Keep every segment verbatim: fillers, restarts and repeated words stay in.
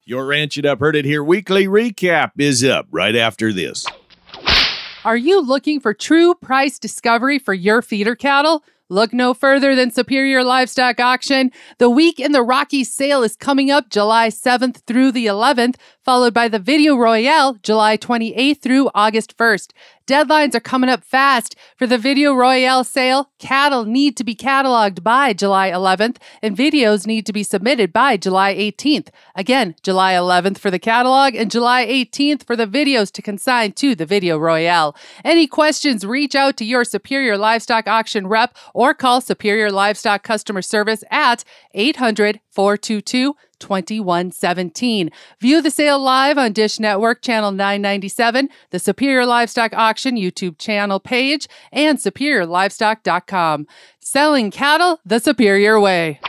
Your Ranch It Up, Heard It Here weekly recap is up right after this. Are you looking for true price discovery for your feeder cattle? Look no further than Superior Livestock Auction. The Week in the Rockies sale is coming up July seventh through the eleventh, followed by the Video Royale July twenty-eighth through August first. Deadlines are coming up fast. For the Video Royale sale, cattle need to be cataloged by July eleventh, and videos need to be submitted by July eighteenth. Again, July eleventh for the catalog and July eighteenth for the videos to consign to the Video Royale. Any questions, reach out to your Superior Livestock Auction rep or call Superior Livestock Customer Service at eight hundred, four two two, two one one seven. View the sale live on Dish Network Channel nine ninety-seven, the Superior Livestock Auction YouTube channel page, and superior livestock dot com. Selling cattle the superior way.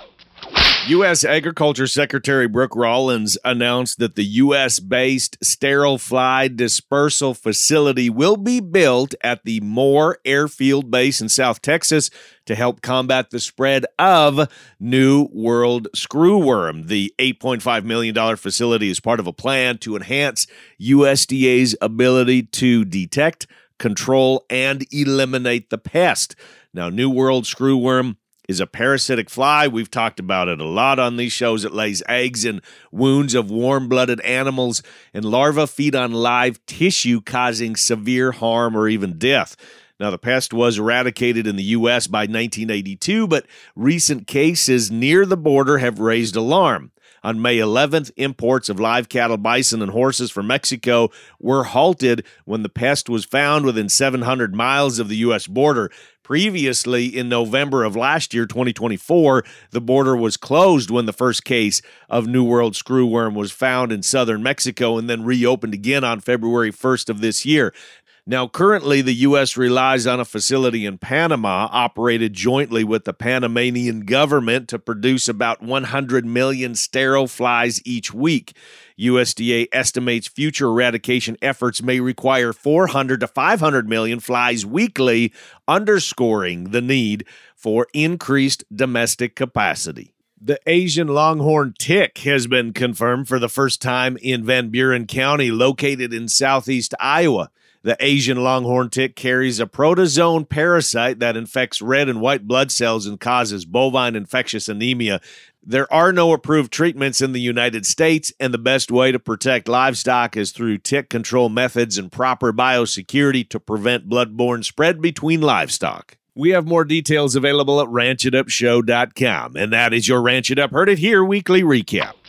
U S Agriculture Secretary Brooke Rollins announced that the U S-based sterile fly dispersal facility will be built at the Moore Airfield Base in South Texas to help combat the spread of New World screwworm. The eight point five million dollars facility is part of a plan to enhance U S D A's ability to detect, control, and eliminate the pest. Now, New World screwworm is a parasitic fly. We've talked about it a lot on these shows. It lays eggs in wounds of warm-blooded animals, and larvae feed on live tissue, causing severe harm or even death. Now, the pest was eradicated in the U S by nineteen eighty-two, but recent cases near the border have raised alarm. On May eleventh, imports of live cattle, bison, and horses from Mexico were halted when the pest was found within seven hundred miles of the U S border. Previously, in November of last year, twenty twenty-four, the border was closed when the first case of New World screwworm was found in southern Mexico and then reopened again on February first of this year. Now, currently, the U S relies on a facility in Panama operated jointly with the Panamanian government to produce about one hundred million sterile flies each week. U S D A estimates future eradication efforts may require four hundred to five hundred million flies weekly, underscoring the need for increased domestic capacity. The Asian longhorn tick has been confirmed for the first time in Van Buren County, located in southeast Iowa. The Asian longhorn tick carries a protozoan parasite that infects red and white blood cells and causes bovine infectious anemia. There are no approved treatments in the United States, and the best way to protect livestock is through tick control methods and proper biosecurity to prevent bloodborne spread between livestock. We have more details available at ranch it up show dot com, and that is your Ranch It Up, Heard It Here weekly recap.